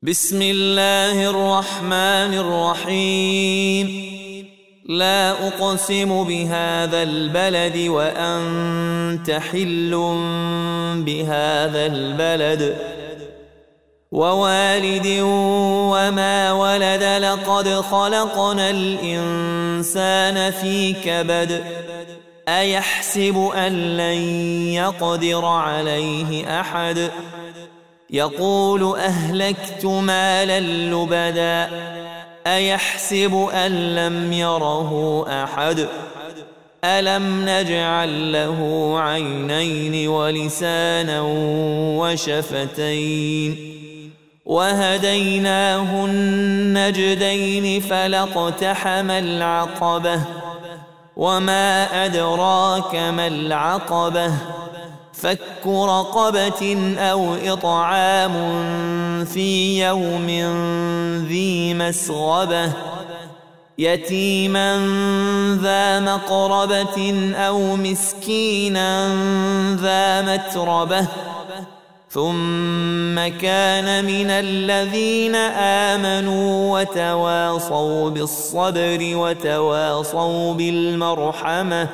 بسم الله الرحمن الرحيم. لا أقسم بهذا البلد وأنت حل بهذا البلد ووالد وما ولد لقد خلقنا الإنسان في كبد أيحسب أن لن يقدر عليه أحد يقول أهلكت مالا لبدا أيحسب أن لم يره أحد ألم نجعل له عينين ولسانا وشفتين وهديناه النجدين فلاقتحم العقبة وما أدراك ما العقبة فك رقبة أو إطعام في يوم ذي مسغبة يتيما ذا مقربة أو مسكينا ذا متربة ثم كان من الذين آمنوا وتواصوا بالصبر وتواصوا بالمرحمة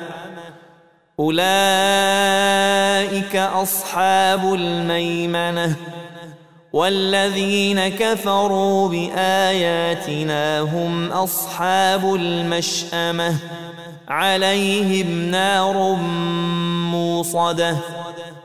أولئك أصحاب الميمنة والذين كفروا بآياتنا هم أصحاب المشأمة عليهم نار موصدة